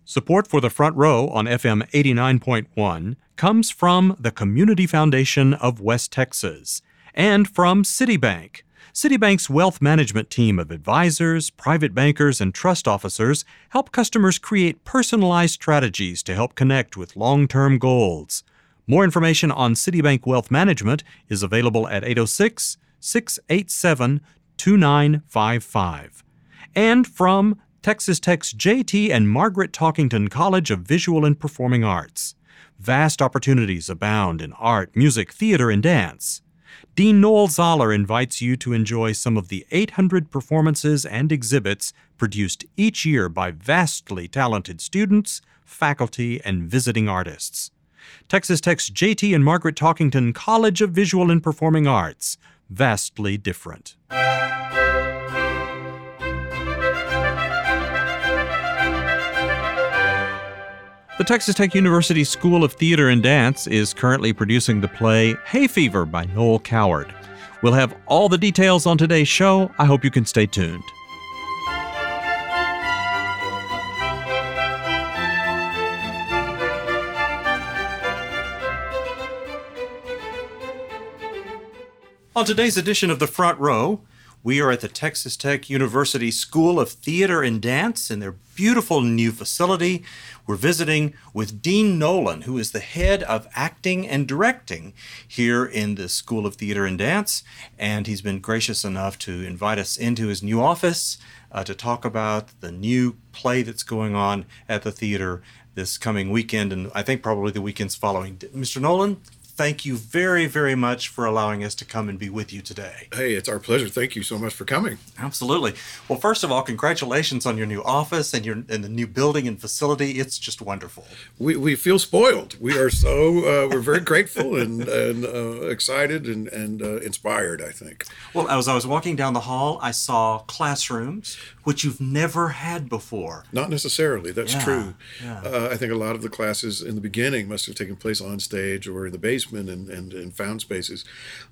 Support for the Front Row on FM 89.1 comes from the Community Foundation of West Texas and from Citibank. Citibank's wealth management team of advisors, private bankers, and trust officers help customers create personalized strategies to help connect with long-term goals. More information on Citibank Wealth Management is available at 806-687-2955. And from Texas Tech's J.T. and Margaret Talkington College of Visual and Performing Arts. Vast opportunities abound in art, music, theater, and dance. Dean Noel Zoller invites you to enjoy some of the 800 performances and exhibits produced each year by vastly talented students, faculty, and visiting artists. Texas Tech's J.T. and Margaret Talkington College of Visual and Performing Arts. Vastly different. The Texas Tech University School of Theater and Dance is currently producing the play Hay Fever by Noel Coward. We'll have all the details on today's show. I hope you can stay tuned. On today's edition of The Front Row, we are at the Texas Tech University School of Theater and Dance in their beautiful new facility. We're visiting with Dean Nolan, who is the head of acting and directing here in the School of Theater and Dance, and he's been gracious enough to invite us into his new office to talk about the new play that's going on at the theater this coming weekend, and I think probably the weekends following. Mr. Nolan, thank you very, very much for allowing us to come and be with you today. Hey, it's our pleasure. Thank you so much for coming. Absolutely. Well, first of all, congratulations on your new office and the new building and facility. It's just wonderful. We feel spoiled. We are so we're very grateful and excited and inspired, I think. Well, as I was walking down the hall, I saw classrooms which you've never had before. Not necessarily. That's true. Yeah. I think a lot of the classes in the beginning must have taken place on stage or in the basement and in found spaces.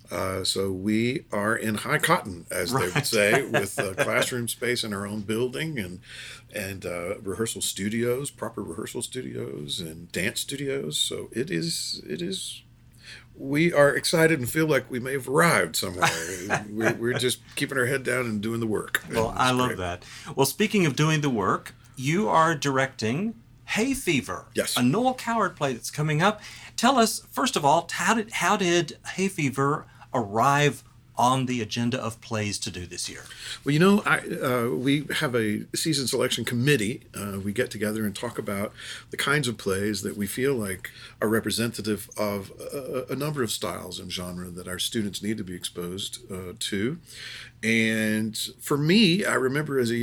So we are in high cotton, as they would say, with classroom space in our own building and rehearsal studios, proper rehearsal studios and dance studios. So it is. We are excited and feel like we may have arrived somewhere. we're just keeping our head down and doing the work. Well, I love that. Well, speaking of doing the work, you are directing Hay Fever, yes, a Noel Coward play that's coming up. Tell us, first of all, how did Hay Fever arrive on the agenda of plays to do this year? Well, we have a season selection committee. We get together and talk about the kinds of plays that we feel like are representative of a number of styles and genre that our students need to be exposed to. And for me, I remember as a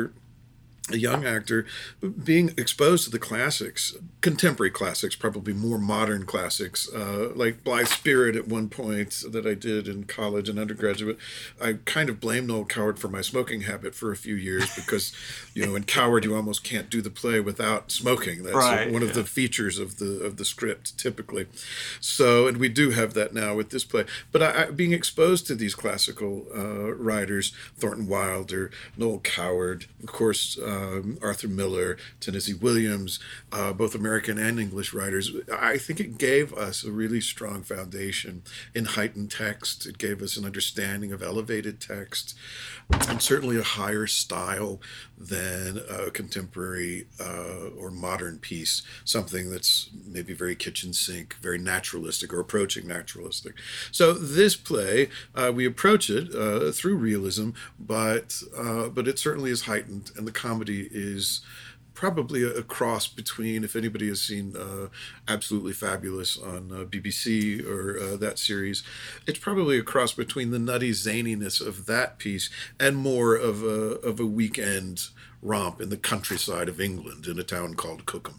young actor, being exposed to the classics, contemporary classics, probably more modern classics, like Blithe Spirit at one point that I did in college and undergraduate. I kind of blamed Noel Coward for my smoking habit for a few years because, in Coward you almost can't do the play without smoking. That's right, one of the features of the script typically. So, and we do have that now with this play. But being exposed to these classical writers, Thornton Wilder, Noel Coward, of course, Arthur Miller, Tennessee Williams, both American and English writers, I think it gave us a really strong foundation in heightened text. It gave us an understanding of elevated text and certainly a higher style than a contemporary or modern piece, something that's maybe very kitchen sink, very naturalistic or approaching naturalistic. So this play, we approach it through realism, but it certainly is heightened, and the comedy is probably a cross between, if anybody has seen Absolutely Fabulous on BBC or that series, it's probably a cross between the nutty zaniness of that piece and more of a weekend romp in the countryside of England in a town called Cookham.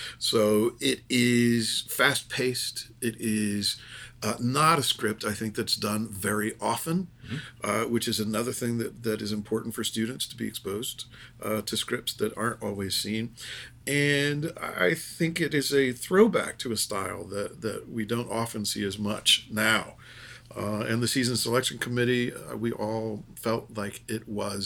So it is fast-paced. It is not a script, I think, that's done very often, which is another thing that is important for students to be exposed to scripts that aren't always seen. And I think it is a throwback to a style that we don't often see as much now. And the season selection committee, we all felt like it was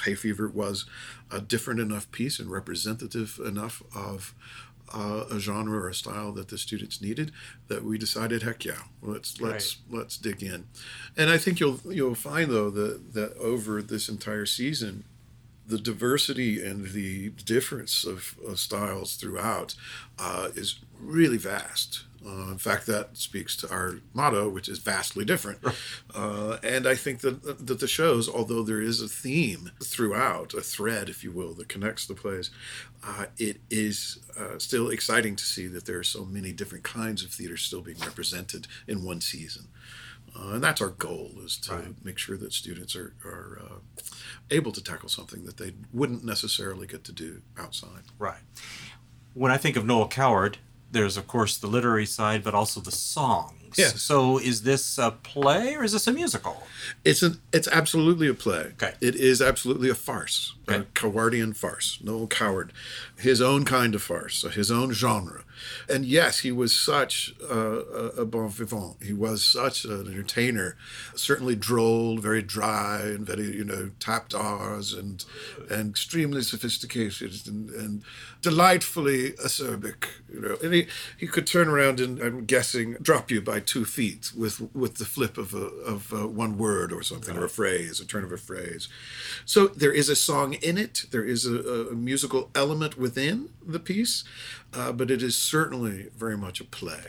Hay Fever was a different enough piece and representative enough of a genre or a style that the students needed, that we decided, heck yeah, let's dig in. And I think you'll find though that over this entire season, the diversity and the difference of styles throughout is really vast. In fact, that speaks to our motto, which is vastly different. And I think that the shows, although there is a theme throughout, a thread, if you will, that connects the plays, it is still exciting to see that there are so many different kinds of theater still being represented in one season. And that's our goal, is to make sure that students are able to tackle something that they wouldn't necessarily get to do outside. Right. When I think of Noel Coward, there's, of course, the literary side, but also the songs. Yes. So is this a play or is this a musical? It's absolutely a play. Okay. It is absolutely a farce, okay. A Cowardian farce. Noel Coward, his own kind of farce, his own genre. And yes, he was such a bon vivant. He was such an entertainer, certainly droll, very dry, and very, tap dars, and extremely sophisticated and delightfully acerbic. And he could turn around and, I'm guessing, drop you by 2 feet with the flip of one word or something, or a phrase, a turn of a phrase. So there is a song in it. There is a musical element within the piece, but it is certainly very much a play.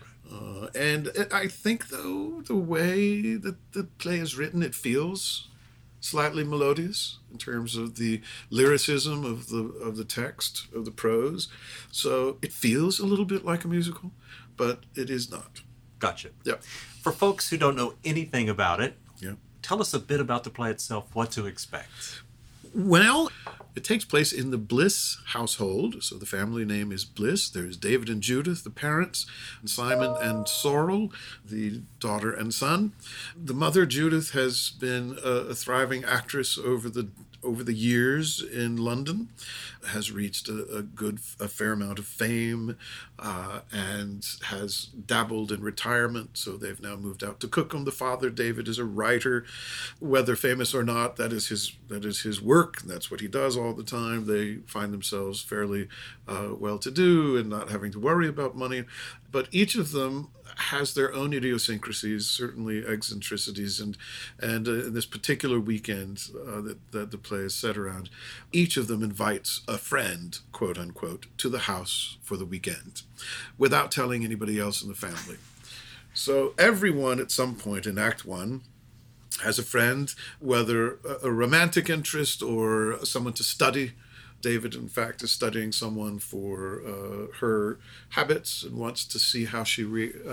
And I think, though, the way that the play is written, it feels slightly melodious in terms of the lyricism of the text, of the prose. So it feels a little bit like a musical, but it is not. Gotcha. Yeah. For folks who don't know anything about it, yeah. Tell us a bit about the play itself, what to expect. Well, it takes place in the Bliss household. So the family name is Bliss. There's David and Judith, the parents, and Simon and Sorrel, the daughter and son. The mother, Judith, has been a thriving actress over the years in London, has reached a fair amount of fame, and has dabbled in retirement. So they've now moved out to Cookham. The father, David, is a writer. Whether famous or not, that is his work. That's what he does all the time. They find themselves fairly well-to-do and not having to worry about money. But each of them has their own idiosyncrasies, certainly eccentricities, and in this particular weekend that the play is set around, each of them invites a friend, quote unquote, to the house for the weekend, without telling anybody else in the family. So everyone at some point in Act 1 has a friend, whether a romantic interest or someone to study. David, in fact, is studying someone for her habits and wants to see how she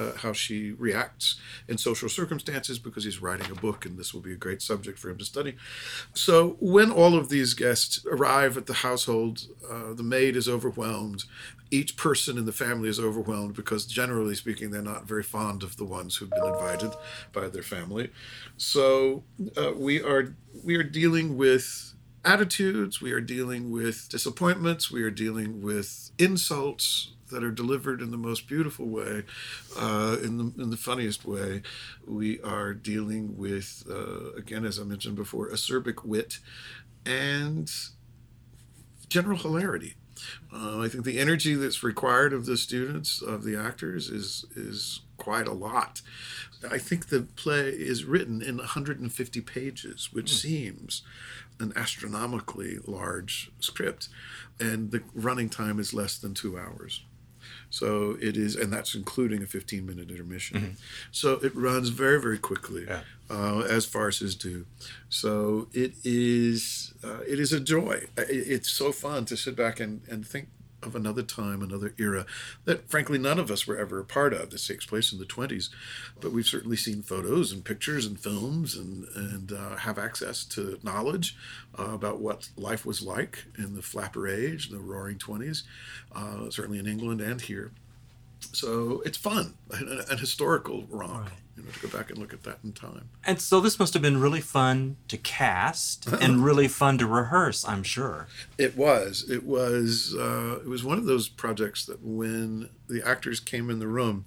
reacts in social circumstances, because he's writing a book and this will be a great subject for him to study. So when all of these guests arrive at the household, the maid is overwhelmed. Each person in the family is overwhelmed because, generally speaking, they're not very fond of the ones who've been invited by their family. So we are dealing with attitudes, we are dealing with disappointments, we are dealing with insults that are delivered in the most beautiful way, in the funniest way. We are dealing with, again, as I mentioned before, acerbic wit and general hilarity. I think the energy that's required of the students, of the actors, is quite a lot. I think the play is written in 150 pages, which seems an astronomically large script, and the running time is less than 2 hours. So it is, and that's including a 15-minute intermission. Mm-hmm. So it runs very, very quickly, as farces do. So it is a joy. It's so fun to sit back and think of another time, another era that, frankly, none of us were ever a part of. This takes place in the 1920s, but we've certainly seen photos and pictures and films and have access to knowledge about what life was like in the flapper age, the roaring 20s, certainly in England and here. So it's fun, an historical romp, to go back and look at that in time. And so this must have been really fun to cast and really fun to rehearse, I'm sure. It was one of those projects that when the actors came in the room,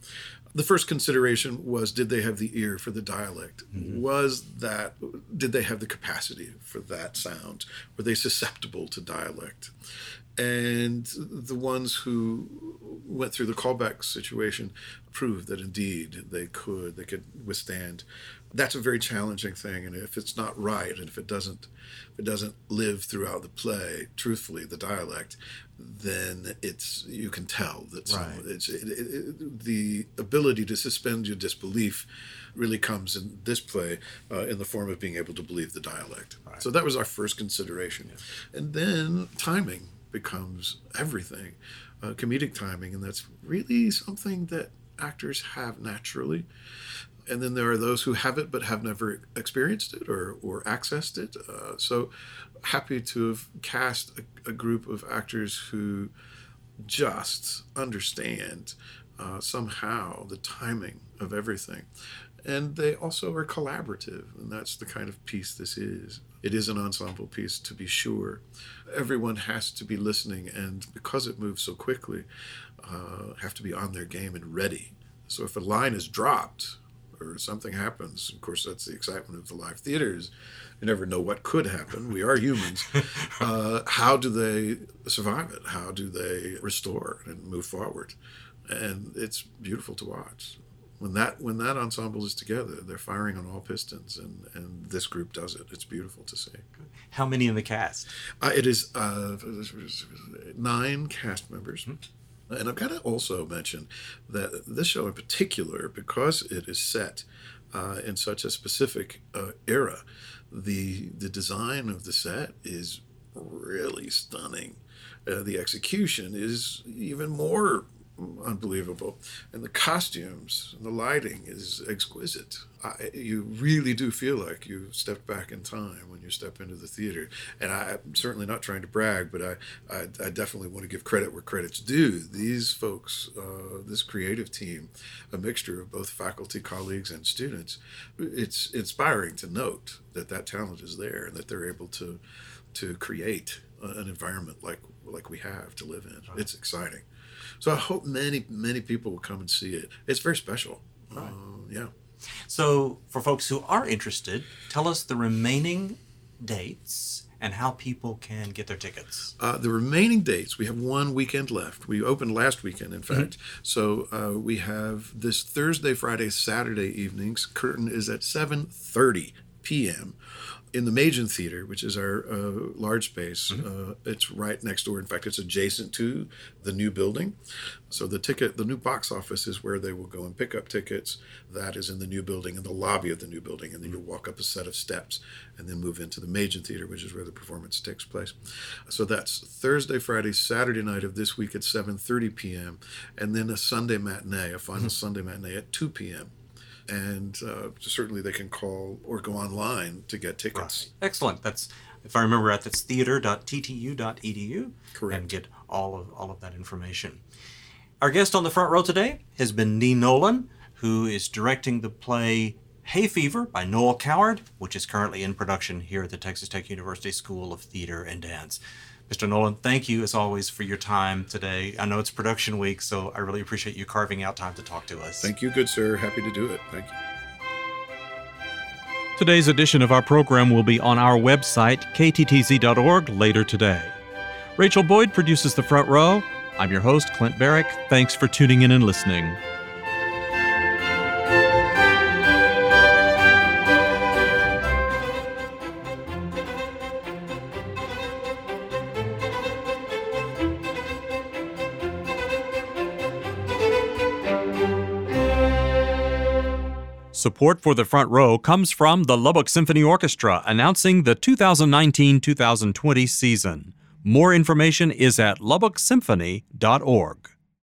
The first consideration was, did they have the ear for the dialect? Did they have the capacity for that sound? Were they susceptible to dialect? And the ones who went through the callback situation proved that indeed they could withstand. That's a very challenging thing, and if it's not right, and if it doesn't live throughout the play, truthfully, the dialect, then you can tell that the ability to suspend your disbelief really comes in this play in the form of being able to believe the dialect. Right. So that was our first consideration. Yeah. And then timing becomes everything, comedic timing, and that's really something that actors have naturally. And then there are those who have it but have never experienced it or accessed it. So happy to have cast a group of actors who just understand somehow the timing of everything. And they also are collaborative, and that's the kind of piece this is. It is an ensemble piece, to be sure. Everyone has to be listening, and because it moves so quickly, have to be on their game and ready. So if a line is dropped or something happens, of course, that's the excitement of the live theaters. You never know what could happen. We are humans. How do they survive it? How do they restore and move forward? And it's beautiful to watch. When that ensemble is together, they're firing on all pistons, and this group does it. It's beautiful to see. How many in the cast? It is 9 cast members. Mm-hmm. And I've got to also mention that this show in particular, because it is set in such a specific era, the design of the set is really stunning. The execution is even more unbelievable, and the costumes and the lighting is exquisite. You really do feel like you stepped back in time when you step into the theater. And I'm certainly not trying to brag, but I definitely want to give credit where credit's due. These folks, this creative team, a mixture of both faculty, colleagues, and students, it's inspiring to note that talent is there and that they're able to create an environment like we have to live in. Right. It's exciting. So I hope many, many people will come and see it. It's very special. Right. Yeah. So for folks who are interested, tell us the remaining dates and how people can get their tickets. The remaining dates, we have one weekend left. We opened last weekend, in fact. Mm-hmm. So we have this Thursday, Friday, Saturday evenings. Curtain is at 7:30 p.m. in the Machen Theater, which is our large space. Mm-hmm. It's right next door. In fact, it's adjacent to the new building. So the new box office is where they will go and pick up tickets. That is in the new building, in the lobby of the new building. And then you'll walk up a set of steps and then move into the Machen Theater, which is where the performance takes place. So that's Thursday, Friday, Saturday night of this week at 7:30 p.m. And then a Sunday matinee, a final Sunday matinee at 2 p.m. And certainly they can call or go online to get tickets. Right. Excellent. That's, if I remember right, that's theater.ttu.edu. Correct. And get all of that information. Our guest on the front row today has been Dean Nolan, who is directing the play Hay Fever by Noel Coward, which is currently in production here at the Texas Tech University School of Theater and Dance. Mr. Nolan, thank you, as always, for your time today. I know it's production week, so I really appreciate you carving out time to talk to us. Thank you, good sir. Happy to do it. Thank you. Today's edition of our program will be on our website, kttz.org, later today. Rachel Boyd produces The Front Row. I'm your host, Clint Barrick. Thanks for tuning in and listening. Support for The Front Row comes from the Lubbock Symphony Orchestra, announcing the 2019-2020 season. More information is at lubbocksymphony.org.